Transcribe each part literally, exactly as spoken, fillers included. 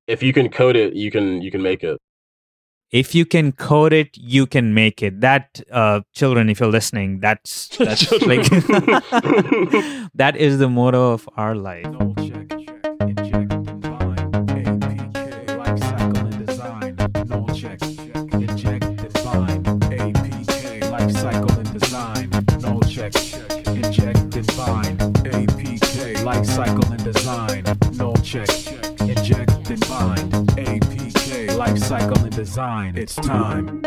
if you can code it, you can you can make it. If you can code it, you can make it. That, uh, children, if you're listening, that's that's like that is the motto of our life. Null check, check, inject, define, A P K, life cycle and design. Null check, check, inject, define, A P K, life cycle and design. Null check, check, inject, define, A P K, life cycle and design. Null check, check, inject, define, A P K, life cycle and design. It's time.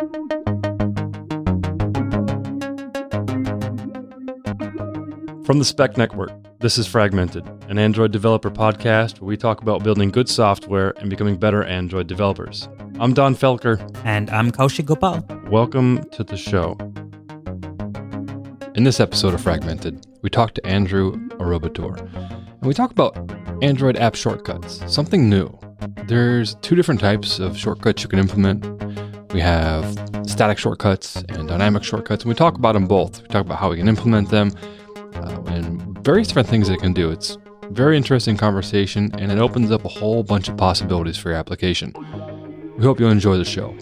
From the Spec Network, this is Fragmented, an Android developer podcast where we talk about building good software and becoming better Android developers. I'm Don Felker. And I'm Kaushik Gopal. Welcome to the show. In this episode of Fragmented, we talk to Andrew Aurobitor, and we talk about Android app shortcuts, something new. There's two different types of shortcuts you can implement. We have static shortcuts and dynamic shortcuts, and we talk about them both. We talk about how we can implement them, Uh, and various different things it can do. It's a very interesting conversation, and it opens up a whole bunch of possibilities for your application. We hope you enjoy the show.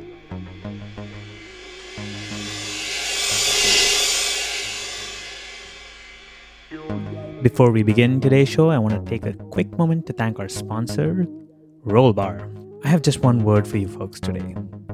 Before we begin today's show, I want to take a quick moment to thank our sponsor, Rollbar. I have just one word for you folks today.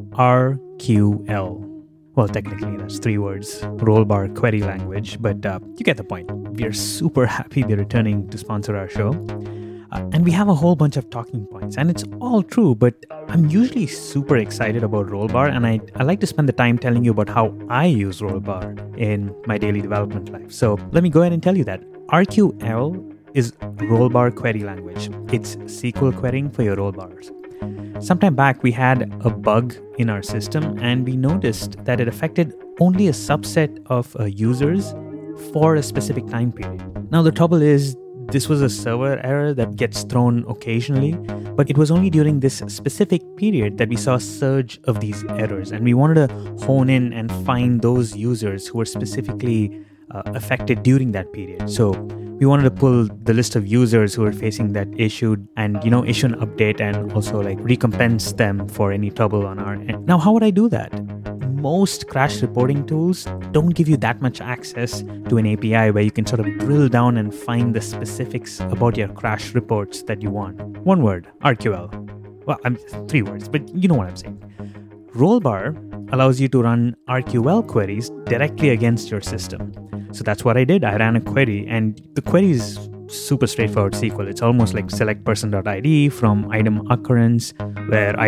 R Q L. Well, technically, that's three words, Rollbar Query Language, but uh, you get the point. We are super happy they're returning to sponsor our show. Uh, and we have a whole bunch of talking points, and it's all true, but I'm usually super excited about Rollbar, and I, I like to spend the time telling you about how I use Rollbar in my daily development life. So let me go ahead and tell you that. R Q L is Rollbar Query Language. It's S Q L querying for your rollbars. Sometime back, we had a bug in our system, and we noticed that it affected only a subset of uh, users for a specific time period. Now, the trouble is, this was a server error that gets thrown occasionally, but it was only during this specific period that we saw a surge of these errors, and we wanted to hone in and find those users who were specifically uh, affected during that period. So we wanted to pull the list of users who were facing that issue and, you know, issue an update and also like recompense them for any trouble on our end. Now, how would I do that? Most crash reporting tools don't give you that much access to an A P I where you can sort of drill down and find the specifics about your crash reports that you want. One word, R Q L. Well, I'm three words, but you know what I'm saying. Rollbar allows you to run R Q L queries directly against your system. So that's what I did. I ran a query, and the query is super straightforward S Q L. It's almost like select person.id from item occurrence, where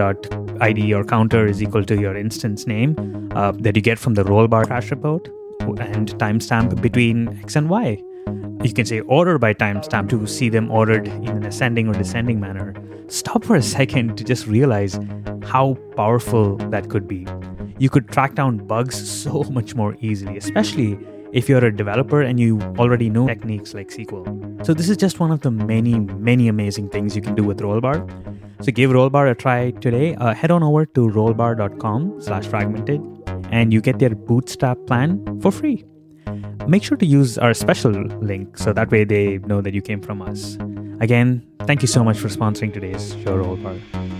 item.id or counter is equal to your instance name uh, that you get from the Rollbar crash report, and timestamp between X and Y. You can say order by timestamp to see them ordered in an ascending or descending manner. Stop for a second to just realize how powerful that could be. You could track down bugs so much more easily, especially if you're a developer and you already know techniques like S Q L. So this is just one of the many, many amazing things you can do with Rollbar. So give Rollbar a try today. Uh, head on over to rollbar.com slash fragmented and you get their bootstrap plan for free. Make sure to use our special link so that way they know that you came from us. Again, thank you so much for sponsoring today's show, Rollbar.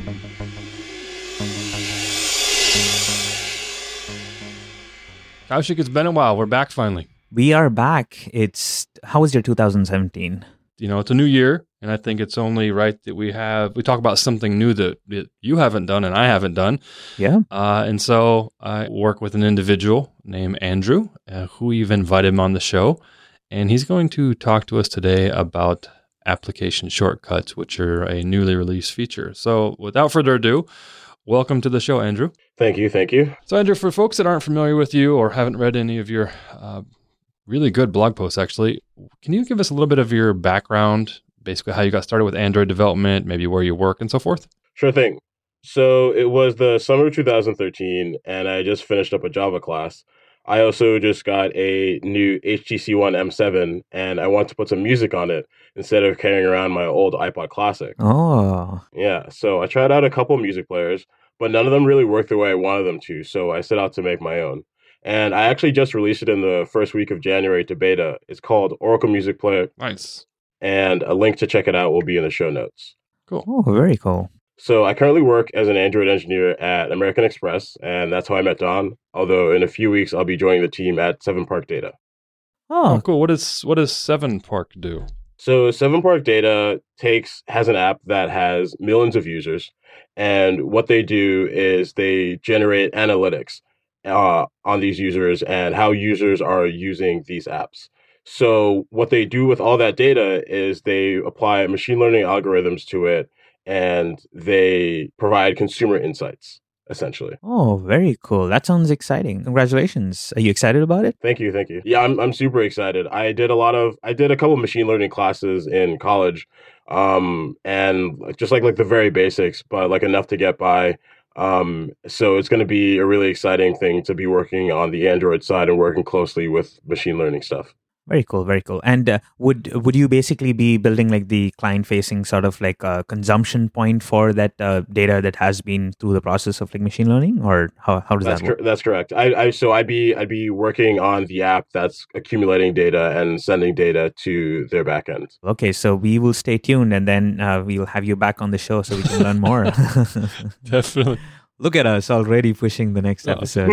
Kaushik, it's been a while. We're back finally. We are back. It's how was your two thousand seventeen? You know, it's a new year, and I think it's only right that we have we talk about something new that, that you haven't done and I haven't done. Yeah. Uh, and so I work with an individual named Andrew, uh, who we've invited him on the show, and he's going to talk to us today about application shortcuts, which are a newly released feature. So, without further ado, welcome to the show, Andrew. Thank you, thank you. So, Andrew, for folks that aren't familiar with you or haven't read any of your uh, really good blog posts, actually, can you give us a little bit of your background, basically how you got started with Android development, maybe where you work and so forth? Sure thing. So it was the summer of two thousand thirteen, and I just finished up a Java class. I also just got a new H T C One M seven, and I want to put some music on it instead of carrying around my old iPod Classic. Oh. Yeah, so I tried out a couple music players, but none of them really worked the way I wanted them to, so I set out to make my own. And I actually just released it in the first week of January to beta. It's called Oracle Music Player. Nice. And a link to check it out will be in the show notes. Cool. Oh, very cool. So I currently work as an Android engineer at American Express, and that's how I met Don. Although in a few weeks I'll be joining the team at Seven Park Data. Oh, Oh, cool. What does what does Seven Park do? So Seven Park Data takes has an app that has millions of users, and what they do is they generate analytics uh, on these users and how users are using these apps. So what they do with all that data is they apply machine learning algorithms to it, and they provide consumer insights, essentially. oh, very cool. That sounds exciting. Congratulations. Are you excited about it? Thank you, thank you. Yeah, I'm I'm super excited. I did a lot of I did a couple machine learning classes in college, um, and just like like the very basics, but like enough to get by. Um, so it's going to be a really exciting thing to be working on the Android side and working closely with machine learning stuff. Very cool, very cool. And uh, would would you basically be building like the client-facing sort of like a consumption point for that uh, data that has been through the process of like machine learning, or how how does That's that work? cor- that's correct. I, I so I'd be I'd be working on the app that's accumulating data and sending data to their backend. Okay, so we will stay tuned, and then uh, we'll have you back on the show so we can learn more. Definitely. Look at us already pushing the next Oh. episode.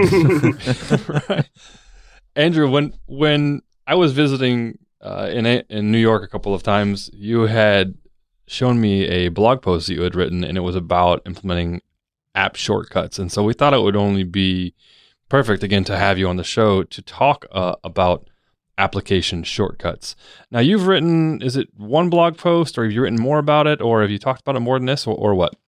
Right. Andrew, when when I was visiting uh, in a, in New York a couple of times, you had shown me a blog post that you had written, and it was about implementing app shortcuts. And so we thought it would only be perfect again to have you on the show to talk uh, about application shortcuts. Now, you've written, is it one blog post, or have you written more about it, or have you talked about it more than this, or, or what?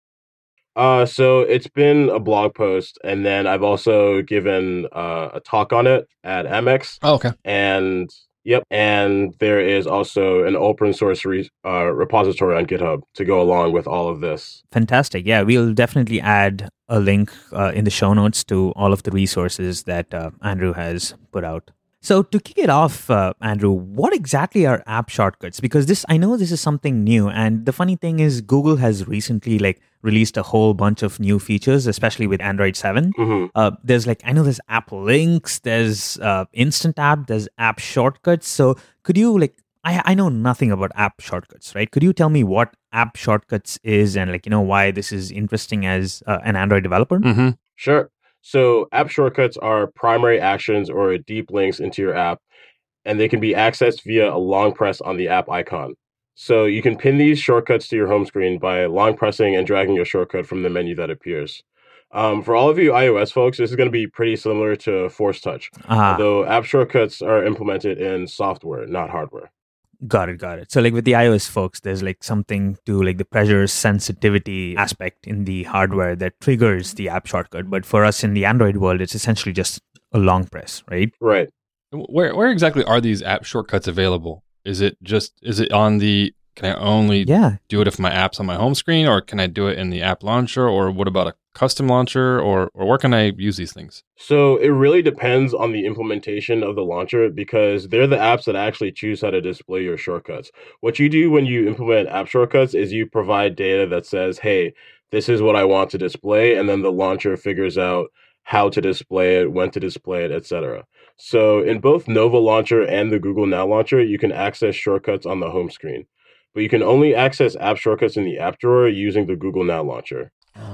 Uh, so it's been a blog post, and then I've also given uh, a talk on it at Amex, Oh, okay. and yep, and there is also an open source re- uh, repository on GitHub to go along with all of this. Fantastic. Yeah, we'll definitely add a link uh, in the show notes to all of the resources that uh, Andrew has put out. So to kick it off, uh, Andrew, what exactly are app shortcuts? Because this, I know this is something new, and the funny thing is, Google has recently like released a whole bunch of new features, especially with Android seven. hmm Uh, there's like I know there's app links, there's uh, instant app, there's app shortcuts. So could you like I I know nothing about app shortcuts, right? Could you tell me what app shortcuts is and like you know why this is interesting as uh, an Android developer? Mm-hmm. Sure. So app shortcuts are primary actions or deep links into your app, and they can be accessed via a long press on the app icon. So you can pin these shortcuts to your home screen by long pressing and dragging a shortcut from the menu that appears. Um, for all of you iOS folks, this is going to be pretty similar to Force Touch, Ah, although app shortcuts are implemented in software, not hardware. got it, got it. So like with the iOS folks, there's like something to like the pressure sensitivity aspect in the hardware that triggers the app shortcut. But for us in the Android world, it's essentially just a long press, right? Right. Where where exactly are these app shortcuts available? Is it just is it on the can I only Yeah. do it if my app's on my home screen, or can I do it in the app launcher, or what about a custom launcher, or or where can I use these things? So it really depends on the implementation of the launcher because they're the apps that actually choose how to display your shortcuts. What you do when you implement app shortcuts is you provide data that says, hey, this is what I want to display, and then the launcher figures out how to display it, when to display it, et cetera. So in both Nova Launcher and the Google Now Launcher, you can access shortcuts on the home screen. But you can only access app shortcuts in the app drawer using the Google Now Launcher.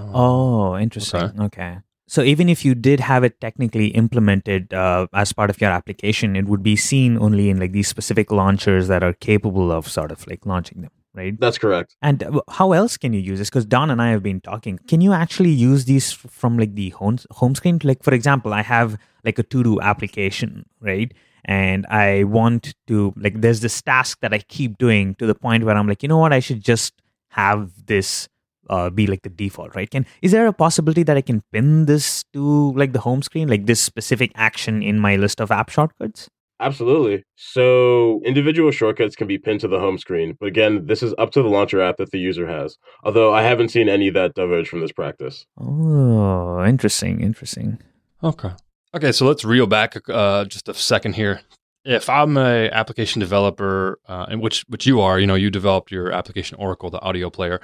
Oh, interesting. Okay. So even if you did have it technically implemented uh, as part of your application, it would be seen only in like these specific launchers that are capable of sort of like launching them, right? That's correct. And uh, how else can you use this? Because Don and I have been talking. Can you actually use these f- from like the home home screen? Like for example, I have like a to-do application, right? And I want to like there's this task that I keep doing to the point where I'm like, you know what? I should just have this uh, be like the default, right? Can is there a possibility that I can pin this to like the home screen, like this specific action in my list of app shortcuts? Absolutely. So individual shortcuts can be pinned to the home screen, but again, this is up to the launcher app that the user has. Although I haven't seen any that diverge from this practice. Oh, interesting, interesting. Okay. Okay, so let's reel back uh, just a second here. If I'm a application developer, uh, and which which you are, you know, you developed your application Oracle, the audio player.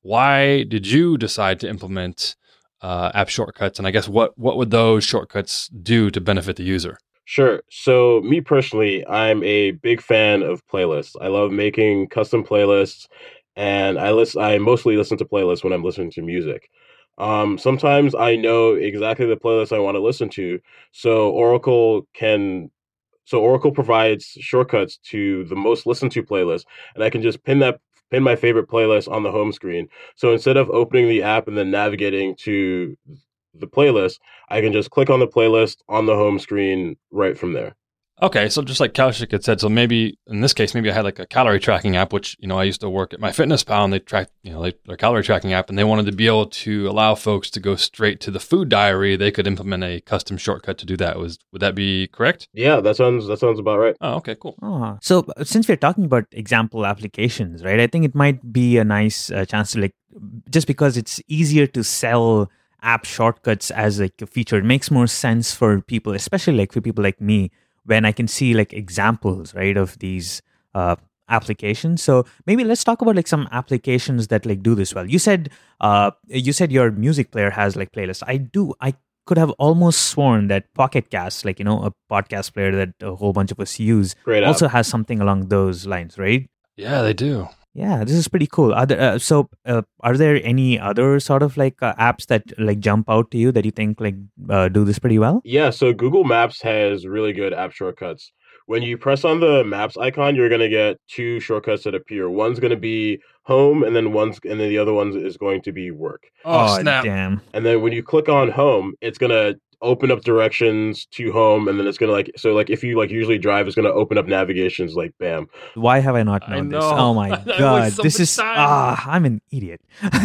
Why did you decide to implement uh, app shortcuts? And I guess what what would those shortcuts do to benefit the user? Sure. So me personally, I'm a big fan of playlists. I love making custom playlists and I listen. I mostly listen to playlists when I'm listening to music. Um, sometimes I know exactly the playlist I want to listen to, so Oracle can. So Oracle provides shortcuts to the most listened to playlist, and I can just pin that pin my favorite playlist on the home screen. So instead of opening the app and then navigating to the playlist, I can just click on the playlist on the home screen right from there. Okay, so just like Kaushik had said, so maybe in this case, maybe I had like a calorie tracking app, which, you know, I used to work at MyFitnessPal, and they track, you know, they, their calorie tracking app, and they wanted to be able to allow folks to go straight to the food diary. They could implement a custom shortcut to do that. Was would that be correct? Yeah, that sounds that sounds about right. Oh, okay, cool. Oh, so uh, since we're talking about example applications, right? I think it might be a nice uh, chance to like, just because it's easier to sell app shortcuts as like a feature, it makes more sense for people, especially like for people like me, when I can see like examples, right, of these uh, applications. So maybe let's talk about like some applications that like do this well. You said uh, you said your music player has like playlists. I do. I could have almost sworn that Pocket Cast, like, you know, a podcast player that a whole bunch of us use, Great also app. has something along those lines, right? Yeah, they do. Yeah, this is pretty cool. Are there, uh, so, uh, are there any other sort of like uh, apps that like jump out to you that you think like uh, do this pretty well? Yeah, so Google Maps has really good app shortcuts. When you press on the Maps icon, you're going to get two shortcuts that appear. One's going to be home, and then one's and then the other one is going to be work. Oh, snap. Damn. And then when you click on home, it's going to open up directions to home, and then it's going to like so like if you like usually drive, it's going to open up navigations like bam. Why have I not I known this? know. Oh my I waste god, so this much is time. ah, I'm an idiot.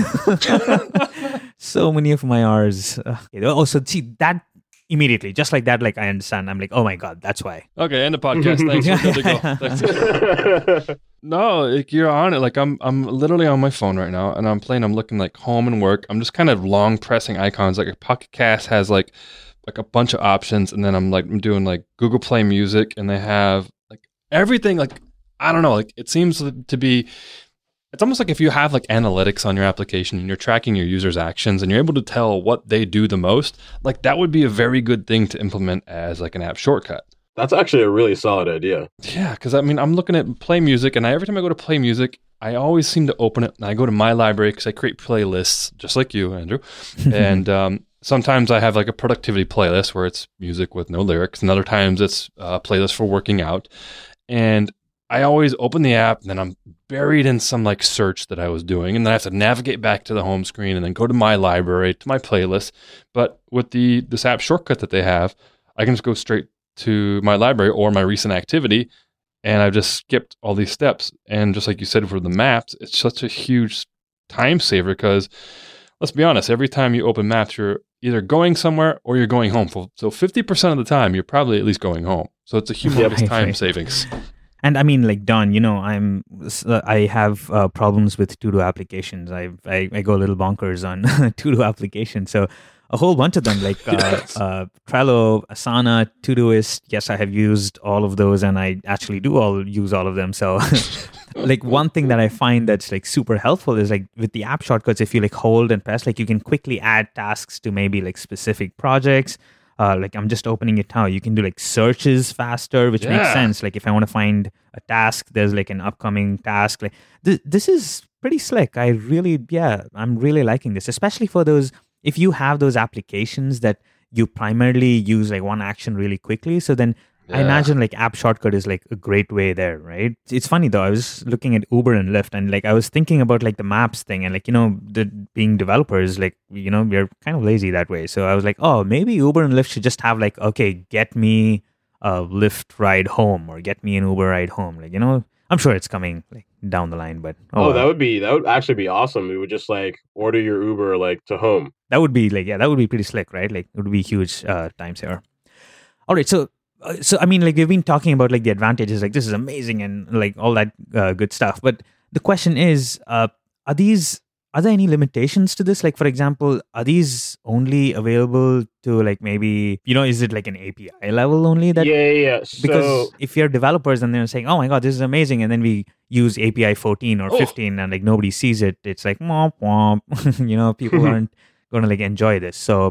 So many of my R's. Uh, oh, so see that immediately, just like that, like I understand. I'm like, oh my god, that's why. Okay, end the podcast. Thanks. We're good to go. Thanks. No, like you're on it. Like I'm, I'm literally on my phone right now, and I'm playing. I'm looking like home and work. I'm just kind of long pressing icons. Like a Pocket Cast has like, like a bunch of options, and then I'm like, I'm doing like Google Play Music, and they have like everything. Like I don't know. Like it seems to be. It's almost like if you have like analytics on your application and you're tracking your users' actions and you're able to tell what they do the most. Like that would be a very good thing to implement as like an app shortcut. That's actually a really solid idea. Yeah, because I mean, I'm looking at Play Music, and I, every time I go to Play Music, I always seem to open it, and I go to my library because I create playlists, just like you, Andrew. And um, sometimes I have like a productivity playlist where it's music with no lyrics, and other times it's a playlist for working out. And I always open the app, and then I'm buried in some like search that I was doing, and then I have to navigate back to the home screen, and then go to my library, to my playlist. But with the this app shortcut that they have, I can just go straight to my library or my recent activity, and I've just skipped all these steps. And just like you said for the maps, it's such a huge time saver because let's be honest, every time you open maps, you're either going somewhere or you're going home. So fifty percent of the time, you're probably at least going home. So it's a humongous Right, time right. savings. And I mean, like Don, you know, I'm I have uh, problems with to-do applications. I, I I go a little bonkers on to-do applications. So a whole bunch of them, like uh, Yes. uh, Trello, Asana, Todoist. Yes, I have used all of those, and I actually do all use all of them. So, like one thing that I find that's like super helpful is like with the app shortcuts. If you like hold and press, like you can quickly add tasks to maybe like specific projects. Uh, like I'm just opening it now. You can do like searches faster, which makes Yeah. sense. Like if I want to find a task, there's like an upcoming task. Like th- this is pretty slick. I really, yeah, I'm really liking this, especially for those. If you have those applications that you primarily use like one action really quickly, so then I Yeah. imagine like app shortcut is like a great way there, right? It's funny though. I was looking at Uber and Lyft, and like I was thinking about like the maps thing, and like you know, the being developers, like you know, we're kind of lazy that way. So I was like, oh, maybe Uber and Lyft should just have like, okay, get me a Lyft ride home, or get me an Uber ride home. Like you know, I'm sure it's coming like down the line, but Oh, well. that would be that would actually be awesome. We would just like order your Uber like to home. That would be like, yeah, that would be pretty slick, right? Like it would be huge uh, time saver. All right, so uh, so I mean, like we've been talking about like the advantages, like this is amazing and like all that uh, good stuff. But the question is, uh, are these are there any limitations to this? Like for example, are these only available to like maybe you know, is it like an A P I level only that? yeah, yeah, yeah. So Because if you're developers and they're saying, "Oh my god, this is amazing," and then we use A P I fourteen or Oh. fifteen, and like nobody sees it, it's like womp womp. You know, people aren't going to like enjoy this. So,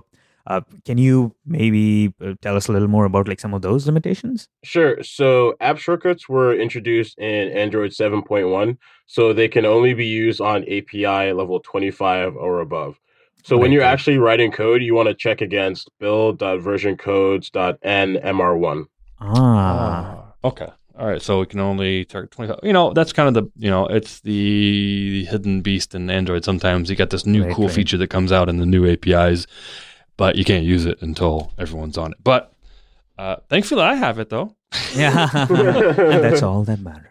Uh, can you maybe uh, tell us a little more about like some of those limitations? Sure. So app shortcuts were introduced in Android seven point one, so they can only be used on A P I level twenty-five or above. So when Right, you're right. actually writing code, you want to check against build.versioncodes.n M R one. Ah, Ah, okay. All right. So we can only target twenty-five. You know, that's kind of the, you know, it's the hidden beast in Android. Sometimes you got this new Right, cool right. feature that comes out in the new A P Is, but you can't use it until everyone's on it. But uh, thankfully, I have it though. yeah. And that's all that matters.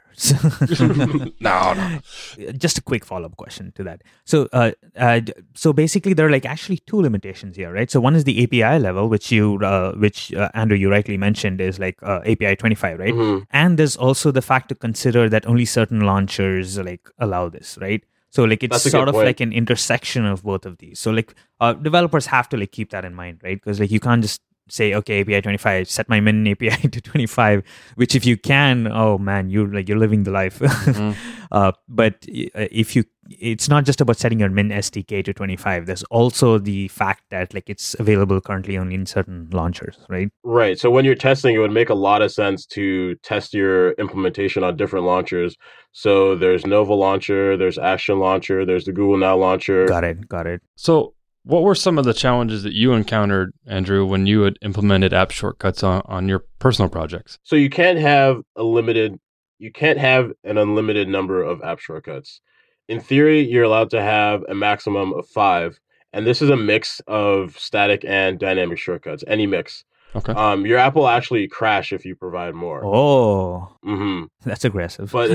No, no. Just a quick follow-up question to that. So, uh, uh, d- so basically, there are like actually two limitations here, right? So, one is the A P I level, which you, uh, which uh, Andrew, you rightly mentioned, is like uh, A P I twenty-five, right? Mhm. And there's also the fact to consider that only certain launchers like allow this, right? So, like it's That's a sort good of point. like an intersection of both of these. So, like uh, developers have to like keep that in mind, right? Because like you can't just say, okay, A P I twenty-five, set my min A P I to twenty-five, which if you can, oh man, you're like you're living the life. Mhm. uh, but uh, if you, it's not just about setting your min S D K to twenty-five. There's also the fact that like it's available currently only in certain launchers, right? Right. So when you're testing, it would make a lot of sense to test your implementation on different launchers. So there's Nova Launcher, there's Action Launcher, there's the Google Now Launcher. Got it. Got it. So, what were some of the challenges that you encountered, Andrew, when you had implemented app shortcuts on, on your personal projects? So you can't have a limited, you can't have an unlimited number of app shortcuts. In theory, you're allowed to have a maximum of five, and this is a mix of static and dynamic shortcuts, any mix. Okay. Um, your app will actually crash if you provide more. Oh, hmm that's aggressive. But-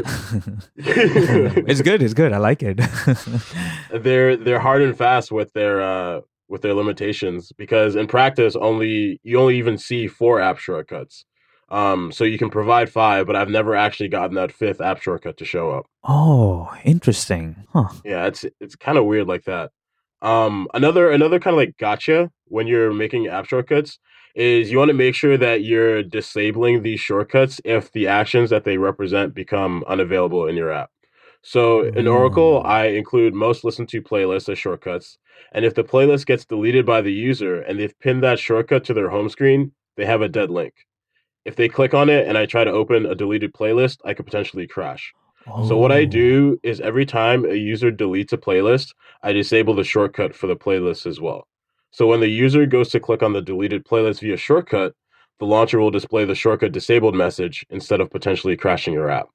it's good. It's good. I like it. They're they're hard and fast with their uh with their limitations because in practice only you only even see four app shortcuts. Um, so you can provide five, but I've never actually gotten that fifth app shortcut to show up. Oh, interesting. Huh. Yeah, it's it's kind of weird like that. Um, another another kind of like gotcha when you're making app shortcuts is you want to make sure that you're disabling these shortcuts if the actions that they represent become unavailable in your app. So in Oracle, Mm. I include most listened to playlists as shortcuts, and if the playlist gets deleted by the user and they've pinned that shortcut to their home screen, they have a dead link. If they click on it and I try to open a deleted playlist, I could potentially crash. So what I Oh. do is every time a user deletes a playlist, I disable the shortcut for the playlist as well. So when the user goes to click on the deleted playlist via shortcut, the launcher will display the shortcut disabled message instead of potentially crashing your app.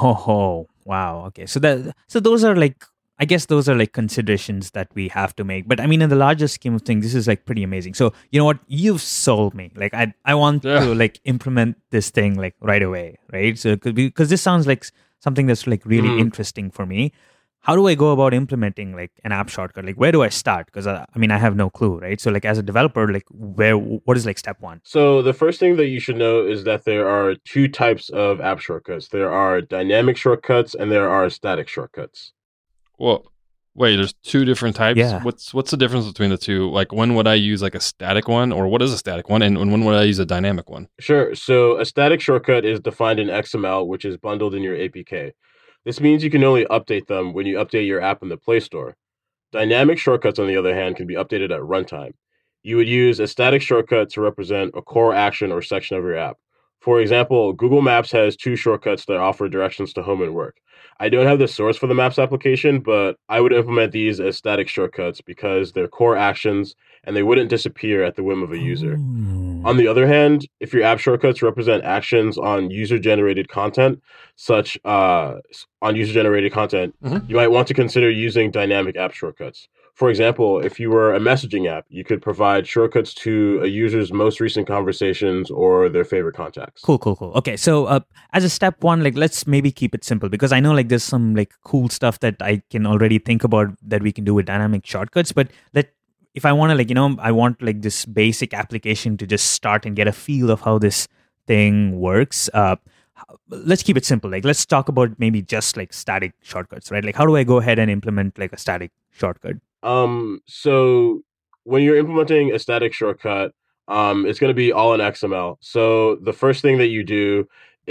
Oh, wow. Okay. So that so those are like I guess those are like considerations that we have to make. But I mean in the larger scheme of things, this is like pretty amazing. So you know what? You've sold me. Like I I want Yeah. to like implement this thing like right away, right? So because this sounds like something that's like really Mhm. interesting for me. How do I go about implementing like an app shortcut? Like where do I start? Because I, I mean I have no clue, right? So like as a developer, like where what is like step one? So the first thing that you should know is that there are two types of app shortcuts. There are dynamic shortcuts and there are static shortcuts. Well, wait, there's two different types. Yeah. What's what's the difference between the two? Like, when would I use like a static one, or what is a static one, and when would I use a dynamic one? Sure. So a static shortcut is defined in X M L, which is bundled in your A P K. This means you can only update them when you update your app in the Play Store. Dynamic shortcuts, on the other hand, can be updated at runtime. You would use a static shortcut to represent a core action or section of your app. For example, Google Maps has two shortcuts that offer directions to home and work. I don't have the source for the Maps application, but I would implement these as static shortcuts because they're core actions and they wouldn't disappear at the whim of a user. Ooh. On the other hand, if your app shortcuts represent actions on user-generated content, such uh, s- on user-generated content, Mhm. you might want to consider using dynamic app shortcuts. For example, if you were a messaging app, you could provide shortcuts to a user's most recent conversations or their favorite contacts. Cool, cool, cool. Okay, so uh, as a step one, like let's maybe keep it simple because I know like there's some like cool stuff that I can already think about that we can do with dynamic shortcuts. But let if I want to like you know I want like this basic application to just start and get a feel of how this thing works. Uh, h- let's keep it simple. Like let's talk about maybe just like static shortcuts, right? Like how do I go ahead and implement like a static shortcut? Um, so when you're implementing a static shortcut, um, it's going to be all in X M L. So the first thing that you do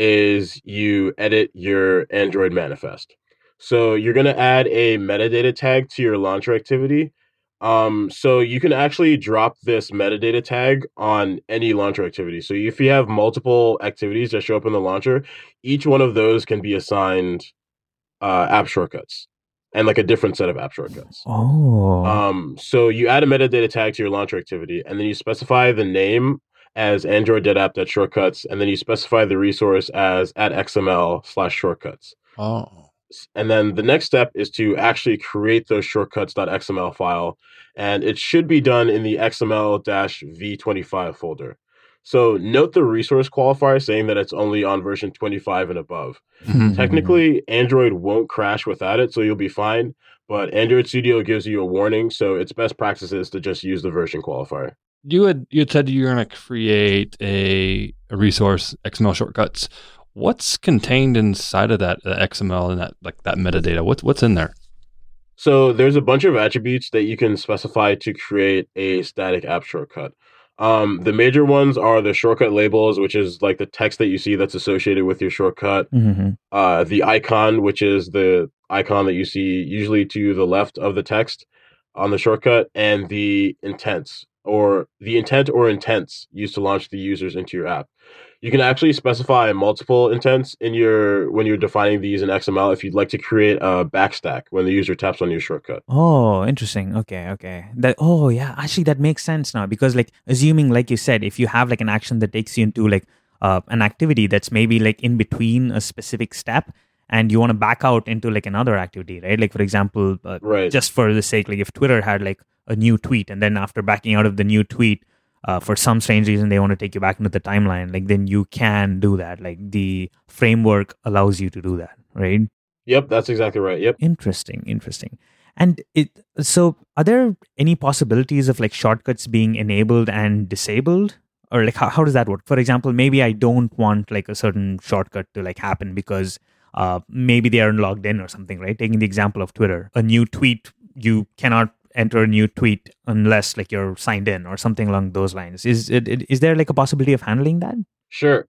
is you edit your Android manifest. So you're going to add a metadata tag to your launcher activity. Um, so you can actually drop this metadata tag on any launcher activity. So if you have multiple activities that show up in the launcher, each one of those can be assigned uh, app shortcuts and like a different set of app shortcuts. Oh. Um, so you add a metadata tag to your launcher activity, and then you specify the name as android.app.shortcuts, and then you specify the resource as at xml slash shortcuts. Oh. And then the next step is to actually create those shortcuts.xml file, and it should be done in the X M L v twenty-five folder. So note the resource qualifier saying that it's only on version twenty-five and above. Mhm. Technically, Android won't crash without it, so you'll be fine. But Android Studio gives you a warning, so it's best practices to just use the version qualifier. You had you had said you're going to create a, a resource X M L shortcuts. What's contained inside of that uh, X M L and that like that metadata? What's what's in there? So there's a bunch of attributes that you can specify to create a static app shortcut. Um, the major ones are the shortcut labels, which is like the text that you see that's associated with your shortcut. Mhm. Uh, the icon, which is the icon that you see usually to the left of the text on the shortcut, and the intents or the intent or intents used to launch the users into your app. You can actually specify multiple intents in your when you're defining these in X M L if you'd like to create a backstack when the user taps on your shortcut. Oh, interesting. Okay, okay. That oh yeah, actually that makes sense now because like assuming like you said, if you have like an action that takes you into like uh, an activity that's maybe like in between a specific step and you want to back out into like another activity, right? Like for example, uh, Right. just for the sake, like if Twitter had like a new tweet and then after backing out of the new tweet, uh, for some strange reason they want to take you back into the timeline, like then you can do that. Like the framework allows you to do that, right? Yep, that's exactly right. Yep. Interesting, interesting. And it so are there any possibilities of like shortcuts being enabled and disabled? Or like how, how does that work? For example, maybe I don't want like a certain shortcut to like happen because uh maybe they aren't logged in or something, right? Taking the example of Twitter, a new tweet, you cannot enter a new tweet unless like you're signed in or something along those lines. Is it is there like a possibility of handling that? Sure.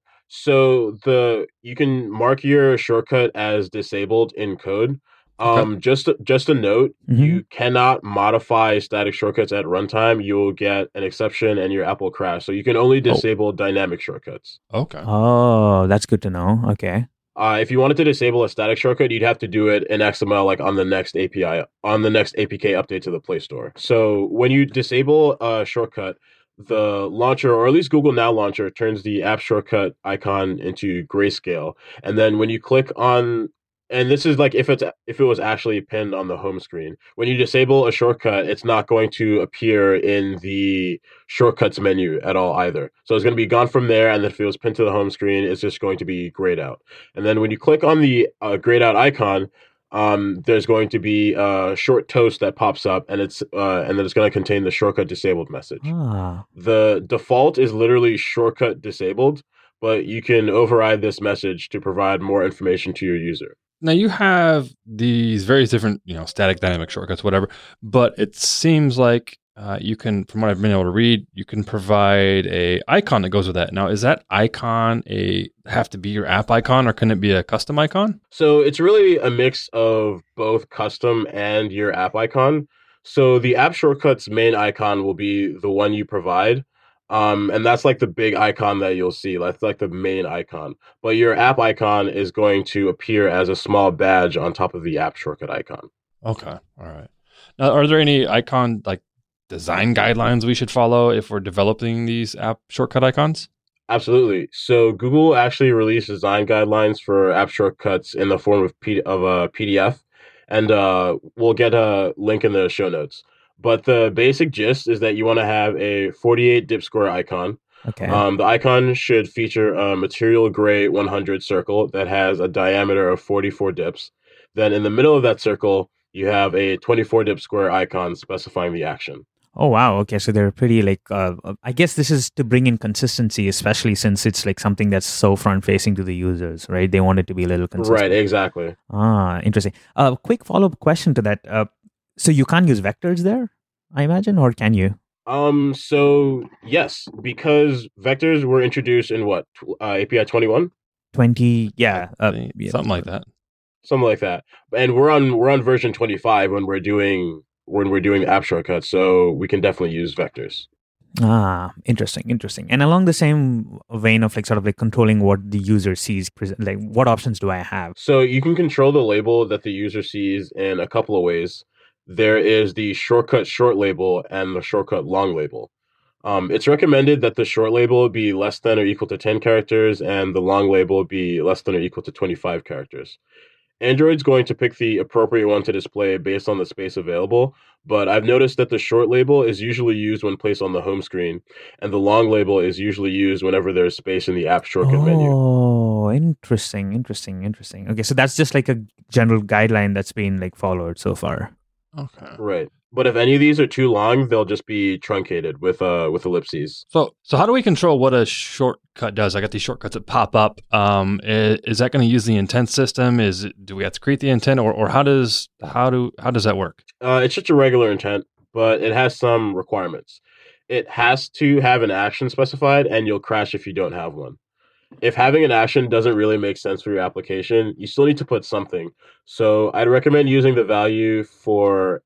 So the you can mark your shortcut as disabled in code. Okay. Um, just just a note, Mhm. you cannot modify static shortcuts at runtime. You will get an exception and your app will crash. So you can only disable dynamic shortcuts. Okay. Oh, that's good to know. Okay. Uh, if you wanted to disable a static shortcut, you'd have to do it in X M L, like on the next A P I, on the next A P K update to the Play Store. So when you disable a shortcut, the launcher, or at least Google Now launcher, turns the app shortcut icon into grayscale. And then when you click on, and this is like if it's if it was actually pinned on the home screen. When you disable a shortcut, it's not going to appear in the shortcuts menu at all either. So it's going to be gone from there, and if it was pinned to the home screen, it's just going to be grayed out. And then when you click on the uh, grayed out icon, um, there's going to be a short toast that pops up, and it's uh, and then it's going to contain the shortcut disabled message. Ah. The default is literally shortcut disabled, but you can override this message to provide more information to your user. Now you have these various different, you know, static, dynamic shortcuts, whatever. But it seems like uh, you can, from what I've been able to read, you can provide a icon that goes with that. Now, is that icon a have to be your app icon, or can it be a custom icon? So it's really a mix of both custom and your app icon. So the app shortcuts main icon will be the one you provide. Um, and that's like the big icon that you'll see. That's like the main icon. But your app icon is going to appear as a small badge on top of the app shortcut icon. Okay, all right. Now, are there any icon like design guidelines we should follow if we're developing these app shortcut icons? Absolutely. So Google actually released design guidelines for app shortcuts in the form of P- of a P D F, and uh, we'll get a link in the show notes. But the basic gist is that you want to have a forty-eight dip square icon. Okay. Um, the icon should feature a material gray one hundred circle that has a diameter of forty-four dips. Then in the middle of that circle, you have a twenty-four dip square icon specifying the action. Oh wow. Okay, so they're pretty like. Uh, uh, I guess this is to bring in consistency, especially since it's like something that's so front facing to the users, right? They want it to be a little consistent. Right, exactly. Ah, interesting. A uh, quick follow up question to that. Uh, so you can't use vectors there, I imagine, or can you? Um. So yes, because vectors were introduced in what tw- uh, A P I twenty-one, Twenty, yeah, uh, yeah, Something like that. something like that. And we're on we're on version twenty-five when we're doing when we're doing app shortcuts, so we can definitely use vectors. Ah, interesting, interesting. And along the same vein of like sort of like controlling what the user sees, like what options do I have? So you can control the label that the user sees in a couple of ways. There is the shortcut short label and the shortcut long label. Um, it's recommended that the short label be less than or equal to ten characters and the long label be less than or equal to twenty-five characters. Android's going to pick the appropriate one to display based on the space available, but I've noticed that the short label is usually used when placed on the home screen, and the long label is usually used whenever there's space in the app shortcut oh, menu. Oh, interesting, interesting, interesting. Okay, so that's just like a general guideline that's been like followed so far. Okay. Right. But if any of these are too long, they'll just be truncated with uh with ellipses. So so how do we control what a shortcut does? I got these shortcuts that pop up. Um, is, is that going to use the intent system? Is it, do we have to create the intent, or, or how does how do how does that work? Uh, it's just a regular intent, but it has some requirements. It has to have an action specified, and you'll crash if you don't have one. If having an action doesn't really make sense for your application, you still need to put something. So I'd recommend using the value for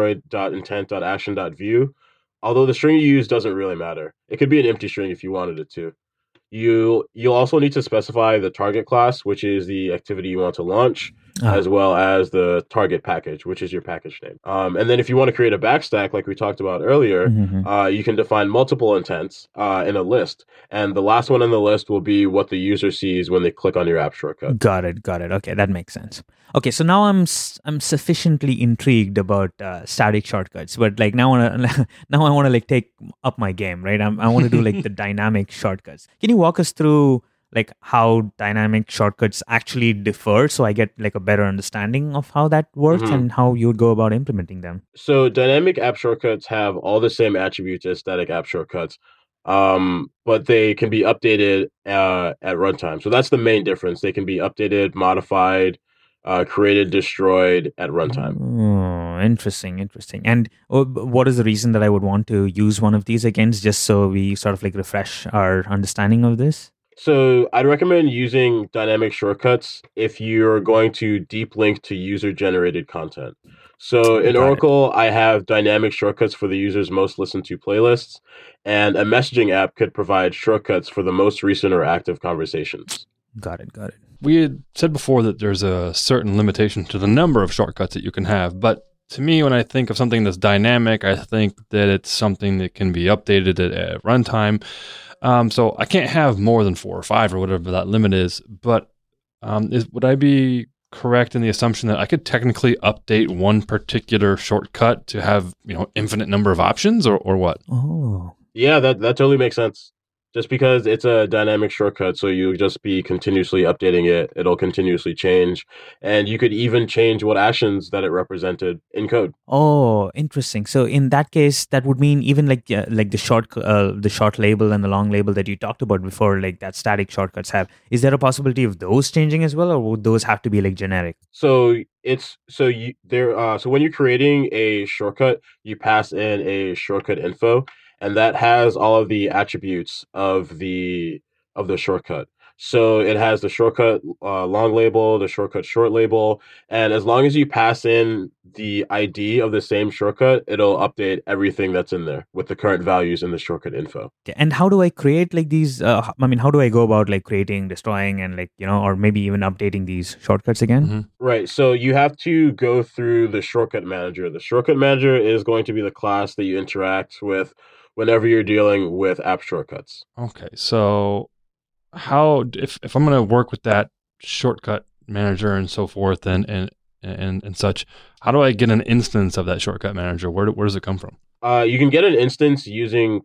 android.intent.action.view, although the string you use doesn't really matter. It could be an empty string if you wanted it to. You, you'll also need to specify the target class, which is the activity you want to launch, Ah. as well as the target package, which is your package name. Um, and then if you want to create a backstack, like we talked about earlier, Mhm. uh, you can define multiple intents uh, in a list. And the last one on the list will be what the user sees when they click on your app shortcut. Got it, got it. Okay, that makes sense. Okay, so now I'm s- I'm sufficiently intrigued about uh, static shortcuts, but like now I wanna now I want to like take up my game, right? I'm, I want to do like the dynamic shortcuts. Can you walk us through like how dynamic shortcuts actually differ, so I get like a better understanding of how that works Mhm. and how you would go about implementing them? So dynamic app shortcuts have all the same attributes as static app shortcuts, um, but they can be updated uh, at runtime. So that's the main difference. They can be updated, modified, uh, created, destroyed at runtime. Oh, interesting, interesting. And uh, what is the reason that I would want to use one of these against, just so we sort of like refresh our understanding of this? So I'd recommend using dynamic shortcuts if you're going to deep link to user-generated content. So in Got it. Oracle, I have dynamic shortcuts for the user's most listened to playlists, and a messaging app could provide shortcuts for the most recent or active conversations. Got it, got it. We had said before that there's a certain limitation to the number of shortcuts that you can have, but to me, when I think of something that's dynamic, I think that it's something that can be updated at, at runtime. Um, so I can't have more than four or five or whatever that limit is. But um, is, would I be correct in the assumption that I could technically update one particular shortcut to have, you know, infinite number of options, or, or what? Oh, Yeah, that, that totally makes sense. Just because it's a dynamic shortcut, so you just be continuously updating it, it'll continuously change, and you could even change what actions that it represented in code. oh, interesting. So in that case, that would mean even like uh, like the short uh, the short label and the long label that you talked about before, like that static shortcuts have. Is there a possibility of those changing as well, or would those have to be like generic? So it's so you there. Uh, so when you're creating a shortcut, you pass in a shortcut info, and that has all of the attributes of the of the shortcut. So it has the shortcut uh, long label, the shortcut short label, and as long as you pass in the I D of the same shortcut, it'll update everything that's in there with the current values in the shortcut info. Okay. And how do I create like these? Uh, I mean, how do I go about like creating, destroying, and like you know, or maybe even updating these shortcuts again? Mhm. Right. So you have to go through the shortcut manager. The shortcut manager is going to be the class that you interact with whenever you're dealing with app shortcuts. Okay, so how if if I'm going to work with that shortcut manager and so forth and and and and such, how do I get an instance of that shortcut manager? Where do, where does it come from? Uh, you can get an instance using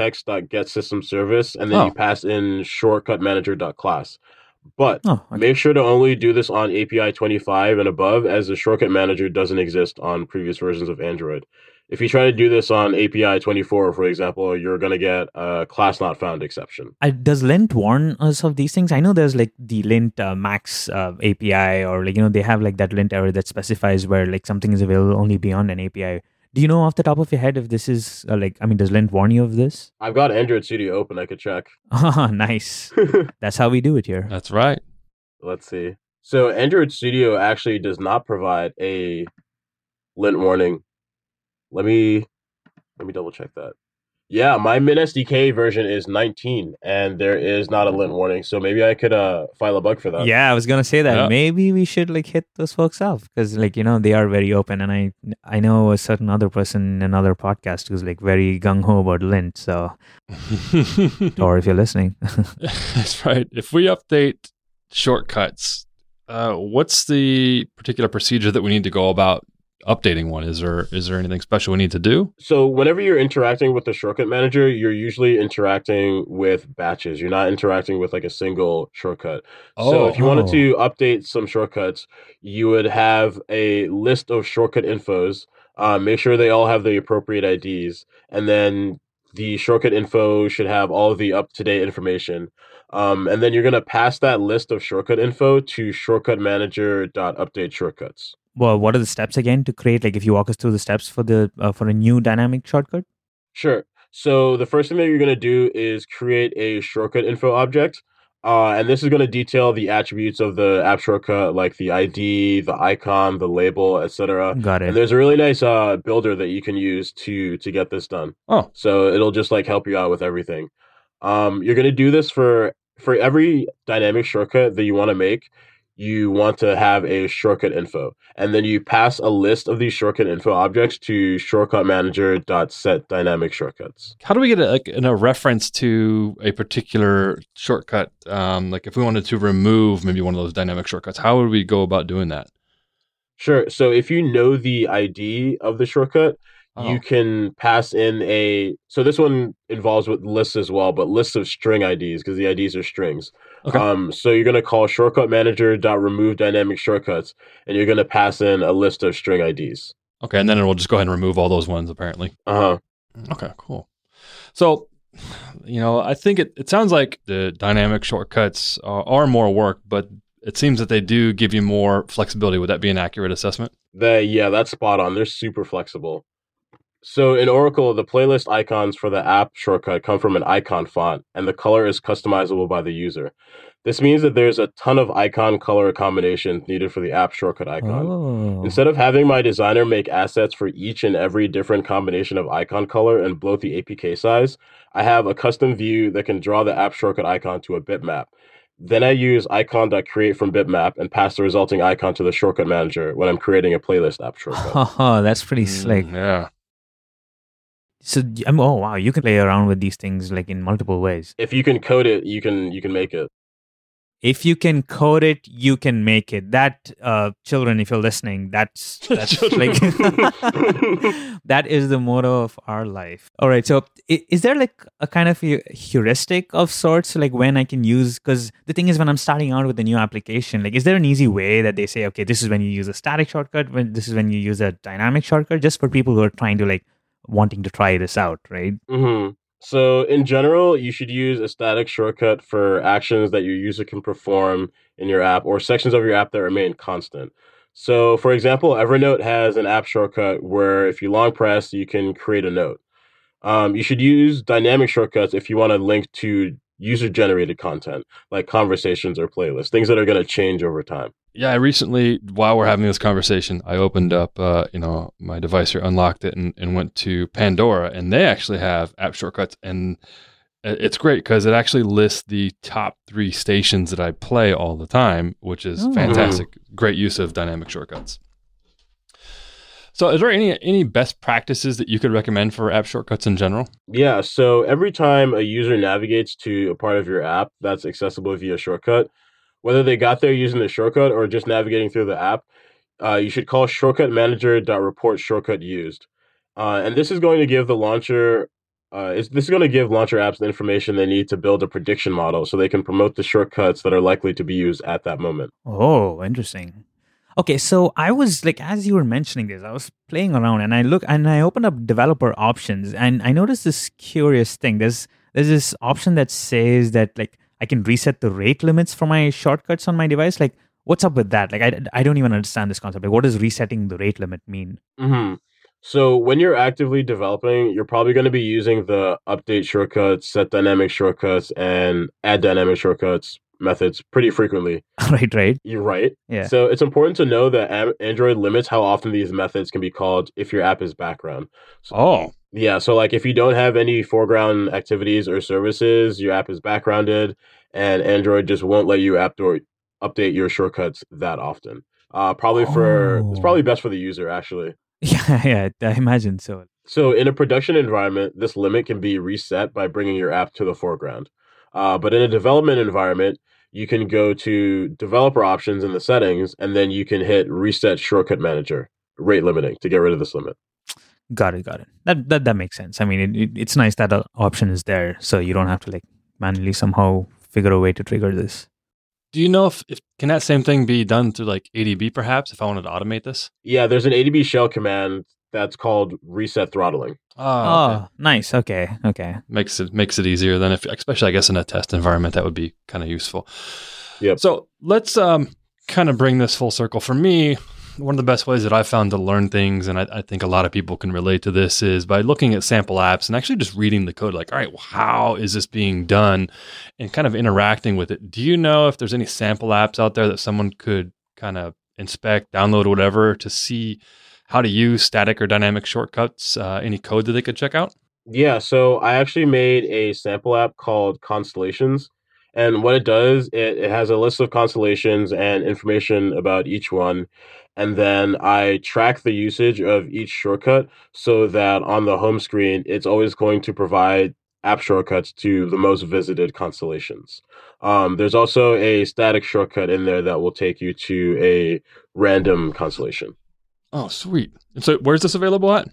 context.getSystemService, and then Oh. you pass in shortcutmanager.class. But Oh, okay. make sure to only do this on A P I twenty-five and above, as the shortcut manager doesn't exist on previous versions of Android. If you try to do this on A P I twenty-four, for example, you're going to get a class not found exception. I, does Lint warn us of these things? I know there's like the Lint uh, Max uh, A P I, or like you know they have like that Lint error that specifies where like something is available only beyond an A P I. Do you know off the top of your head if this is uh, like? I mean, does Lint warn you of this? I've got Android Studio open. I could check. Ah, nice. That's how we do it here. That's right. Let's see. So Android Studio actually does not provide a lint warning. Let me let me double check that. Yeah, my MinSDK version is nineteen, and there is not a lint warning, so maybe I could uh file a bug for that. Yeah, I was gonna say that. Yeah. Maybe we should like hit those folks up because, like, you know, they are very open, and I I know a certain other person in another podcast who's like very gung ho about lint. So, or if you're listening, That's right. If we update shortcuts, uh, what's the particular procedure that we need to go about updating one? Is there is there anything special we need to do? So whenever you're interacting with the shortcut manager, you're usually interacting with batches. You're not interacting with like a single shortcut. So Oh. if you wanted Oh. to update some shortcuts, you would have a list of shortcut infos. Uh, make sure they all have the appropriate I Ds, and then the shortcut info should have all of the up-to-date information. Um, and then you're going to pass that list of shortcut info to shortcut manager.update shortcuts. well, what are the steps again to create? Like, if you walk us through the steps for the uh, for a new dynamic shortcut. Sure. So the first thing that you're going to do is create a shortcut info object. Uh, and this is going to detail the attributes of the app shortcut, like the I D, the icon, the label, et cetera. Got And it. there's a really nice uh, builder that you can use to to get this done. Oh, So it'll just like help you out with everything. Um, you're going to do this for for every dynamic shortcut that you want to make. You want to have a shortcut info, and then you pass a list of these shortcut info objects to shortcut manager.set dynamic shortcuts. how do we get a, like a reference to a particular shortcut? Um, like if we wanted to remove maybe one of those dynamic shortcuts, how would we go about doing that? Sure. So if you know the I D of the shortcut, Oh. you can pass in a. So this one involves with lists as well, but lists of string I Ds because the I Ds are strings. Okay. Um. So you're gonna call shortcut manager.remove dynamic shortcuts, and you're gonna pass in a list of string I Ds. Okay, and then it will just go ahead and remove all those ones apparently. Uh huh. Okay, cool. So, you know, I think it, it sounds like the dynamic shortcuts are, are more work, but it seems that they do give you more flexibility. Would that be an accurate assessment? The yeah, that's spot on. They're super flexible. So in Oracle, the playlist icons for the app shortcut come from an icon font, and the color is customizable by the user. This means that there's a ton of icon color combinations needed for the app shortcut icon. Oh, Instead of having my designer make assets for each and every different combination of icon color and bloat the A P K size, I have a custom view that can draw the app shortcut icon to a bitmap. Then I use icon.create from bitmap and pass the resulting icon to the shortcut manager when I'm creating a playlist app shortcut. oh, that's pretty slick. Mm, yeah. So, I mean, oh wow, you can play around with these things like in multiple ways. If you can code it, you can you can make it. If you can code it, you can make it. That, uh, children, if you're listening, that's that's like that is the motto of our life. All right. So, i- is there like a kind of a heuristic of sorts, like when I can use? Because the thing is, when I'm starting out with a new application, like, is there an easy way that they say, okay, this is when you use a static shortcut, when this is when you use a dynamic shortcut, just for people who are trying to like wanting to try this out, right? hmm So in general, you should use a static shortcut for actions that your user can perform in your app or sections of your app that remain constant. So for example, Evernote has an app shortcut where if you long press, you can create a note. Um, you should use dynamic shortcuts if you want to link to user-generated content like conversations or playlists, things that are going to change over time. Yeah, I recently, while we're having this conversation, I opened up, uh, you know, my device here, unlocked it, and, and went to Pandora, and they actually have app shortcuts, and it's great because it actually lists the top three stations that I play all the time, which is Oh. fantastic. Great use of dynamic shortcuts. So, is there any any best practices that you could recommend for app shortcuts in general? Yeah, so every time a user navigates to a part of your app that's accessible via shortcut, whether they got there using the shortcut or just navigating through the app, uh, you should call shortcut manager.report shortcut used. Uh, and this is going to give the launcher, uh, is, this is going to give launcher apps the information they need to build a prediction model so they can promote the shortcuts that are likely to be used at that moment. Oh, interesting. Okay, so I was like, as you were mentioning this, I was playing around and I look and I opened up developer options and I noticed this curious thing. There's there's this option that says that like I can reset the rate limits for my shortcuts on my device. Like, what's up with that? Like, I, I don't even understand this concept. Like, what does resetting the rate limit mean? hmm So when you're actively developing, you're probably going to be using the update shortcuts, set dynamic shortcuts, and add dynamic shortcuts methods pretty frequently. Right, right. You're right. Yeah. So it's important to know that Am- Android limits how often these methods can be called if your app is background. So, Oh, yeah, so like if you don't have any foreground activities or services, your app is backgrounded, and Android just won't let you app door update your shortcuts that often. Uh, probably for it's Oh. probably best for the user actually. Yeah, yeah, I imagine so. So in a production environment, this limit can be reset by bringing your app to the foreground. Uh, but in a development environment, you can go to developer options in the settings, and then you can hit reset shortcut manager rate limiting to get rid of this limit. Got it, got it. That that, that makes sense. I mean, it, it, it's nice that the option is there, so you don't have to like manually somehow figure a way to trigger this. do you know if, if can that same thing be done through like A D B perhaps if I wanted to automate this? Yeah, there's an A D B shell command that's called reset throttling. Oh, Oh, okay. nice. Okay, okay. makes it makes it easier then if especially I guess in a test environment that would be kind of useful. Yep. So let's um kind of bring this full circle. For me, one of the best ways that I've found to learn things, and I, I think a lot of people can relate to this, is by looking at sample apps and actually just reading the code. Like, all right, well, how is this being done, and kind of interacting with it. Do you know if there's any sample apps out there that someone could kind of inspect, download, or whatever to see how to use static or dynamic shortcuts? Uh, any code that they could check out? Yeah, so I actually made a sample app called Constellations. And what it does, it, it has a list of constellations and information about each one. And then I track the usage of each shortcut so that on the home screen, it's always going to provide app shortcuts to the most visited constellations. Um, there's also a static shortcut in there that will take you to a random constellation. Oh, sweet. And so where's this available at?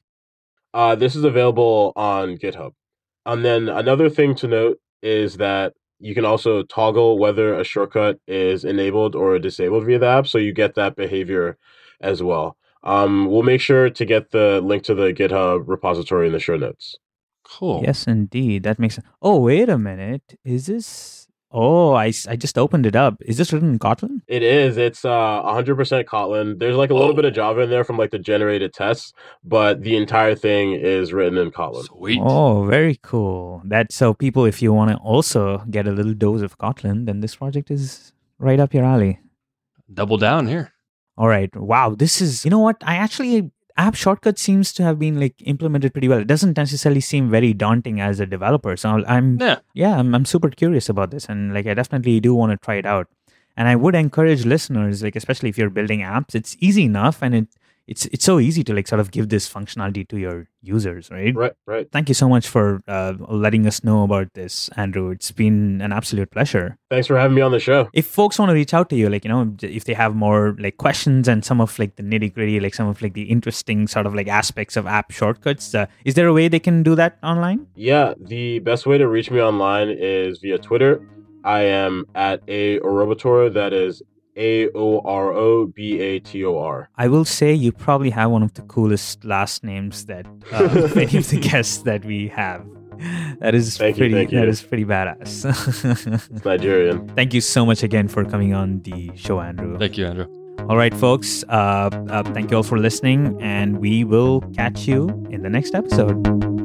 Uh, this is available on GitHub. And then another thing to note is that you can also toggle whether a shortcut is enabled or disabled via the app, so you get that behavior as well. Um, we'll make sure to get the link to the GitHub repository in the show notes. Cool. Yes, indeed. That makes sense. Oh, wait a minute. Is this? Oh, I, s- I just opened it up. Is this written in Kotlin? It is. It's uh, one hundred percent Kotlin. There's like a little Oh. bit of Java in there from like the generated tests, but the entire thing is written in Kotlin. Sweet. Oh, very cool. That so people, if you want to also get a little dose of Kotlin, then this project is right up your alley. Double down here. All right. Wow. This is, you know what? I actually, app shortcut seems to have been like implemented pretty well. It doesn't necessarily seem very daunting as a developer. So I'm, Yeah. yeah, I'm, I'm super curious about this. And like, I definitely do want to try it out. And I would encourage listeners, like, especially if you're building apps, it's easy enough. And it, it's, it's so easy to like sort of give this functionality to your users, right? Right, right. Thank you so much for uh, letting us know about this, Andrew. It's been an absolute pleasure. Thanks for having me on the show. If folks want to reach out to you, like, you know, if they have more like questions and some of like the nitty gritty, like some of like the interesting sort of like aspects of app shortcuts, uh, is there a way they can do that online? Yeah, the best way to reach me online is via Twitter. I am at a Orobator. That is A O R O B A T O R. I will say you probably have one of the coolest last names that uh, many of the guests that we have. That is Thank you, pretty. thank you. That is pretty badass. It's Nigerian. Thank you so much again for coming on the show, Andrew. Thank you, Andrew. All right, folks. Uh, uh, thank you all for listening, and we will catch you in the next episode.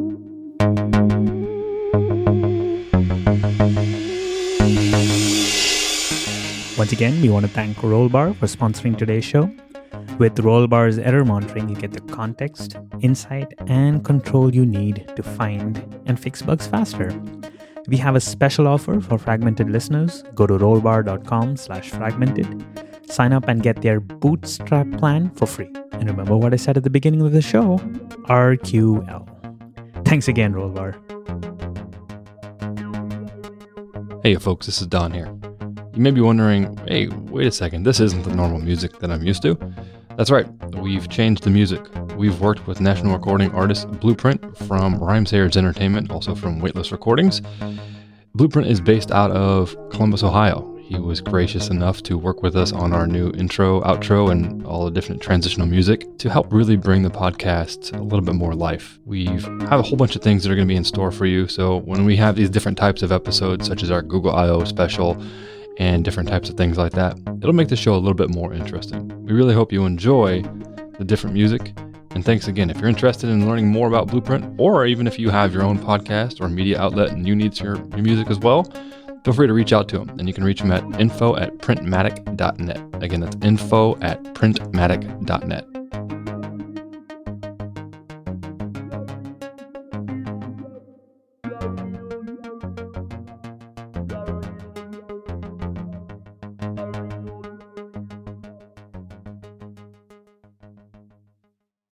Once again, we want to thank Rollbar for sponsoring today's show. With Rollbar's error monitoring, you get the context, insight, and control you need to find and fix bugs faster. We have a special offer for fragmented listeners. Go to rollbar.com slash fragmented. Sign up and get their bootstrap plan for free. And remember what I said at the beginning of the show, R Q L. Thanks again, Rollbar. Hey, folks, this is Don here. You may be wondering, hey, wait a second, this isn't the normal music that I'm used to. That's right, we've changed the music. We've worked with national recording artist Blueprint from Rhymesayers Entertainment, also from Weightless Recordings. Blueprint is based out of Columbus, Ohio. He was gracious enough to work with us on our new intro, outro, and all the different transitional music to help really bring the podcast a little bit more life. We have a whole bunch of things that are going to be in store for you. So when we have these different types of episodes, such as our Google I O special and different types of things like that, it'll make the show a little bit more interesting. We really hope you enjoy the different music. And thanks again. If you're interested in learning more about Blueprint, or even if you have your own podcast or media outlet and you need your, your music as well, feel free to reach out to him, and you can reach him at info at printmatic dot net. Again, that's info at printmatic dot net.